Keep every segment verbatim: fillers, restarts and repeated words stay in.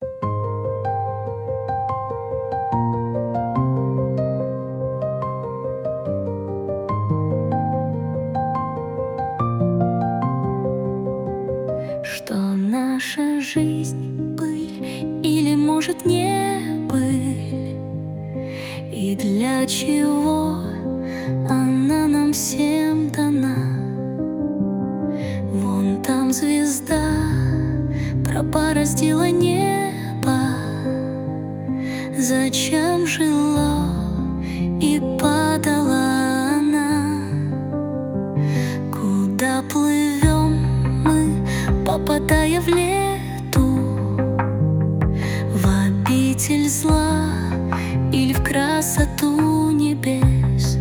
Что наша жизнь быль или, может, не быль? И для чего она нам всем дана? Вон там звезда пробороздила небо. Зачем жила и падала она? Куда плывем мы, попадая в лету, в обитель зла или в красоту небес?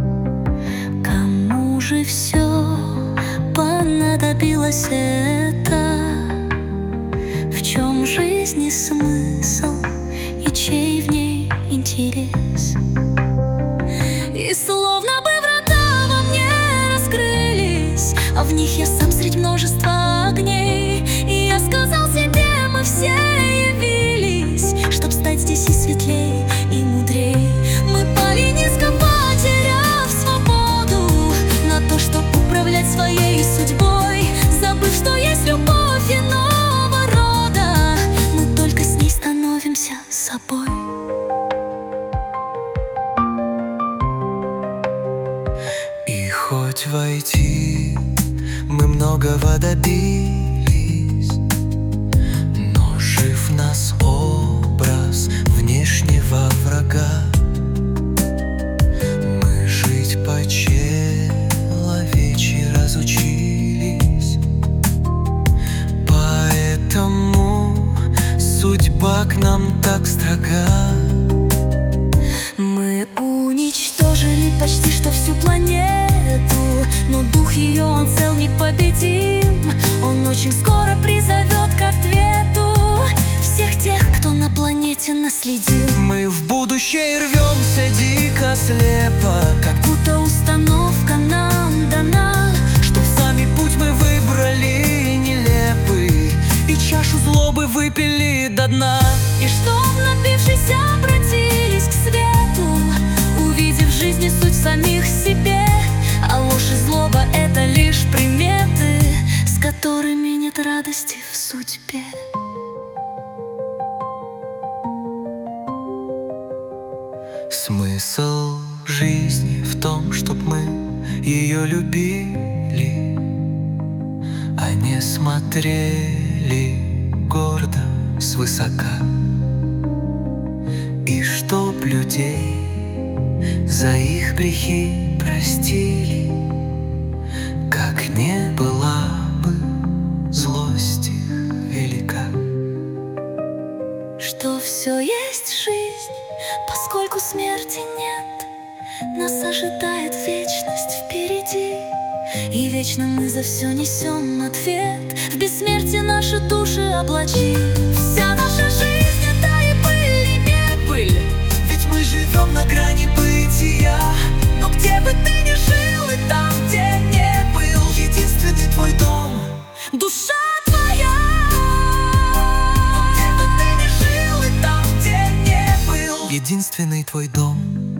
Кому же все понадобилось это? В чем жизни смысл и чей в ней интерес? И словно бы врата во мне раскрылись, а в них я сам средь множества огней. И я сказал себе, мы все явились, чтоб стать здесь и светлей, и мудрей. Мы пали низко, потеряв свободу на то, чтоб управлять своей судьбой, забыв, что есть любовь иного рода. Мы только с ней становимся собой. И хоть войти мы многого добились, но жив нас образ внешнего врага. Мы жить по-человечьи разучились, поэтому судьба к нам так строга. Мы уничтожили почти что всю планету, но дух ее, он цел, непобедим. Он очень скоро призовет к ответу всех тех, кто на планете наследил. Мы в будущее рвемся дико, слепо, как будто установка нам дана, чтоб сами путь мы выбрали нелепый и чашу злобы выпили до дна. И чтоб, напившись, обратились к свету, увидев в жизни суть в самих себе. А ложь и злоба — это лишь приметы, с которыми нет радости в судьбе. Смысл жизни в том, чтоб мы ее любили, а не смотрели гордо свысока. И чтоб людей за их грехи простили, как не была бы злость их велика. Что все есть жизнь, поскольку смерти нет, нас ожидает вечность впереди. И вечно мы за все несем ответ, в бессмертие наши души облачи. Вся наша жизнь — это и быль, и не быль, ведь мы живем на грани бытия. но где бы ты ни жил, и там, где не был, единственный твой дом — душа твоя. единственный твой дом.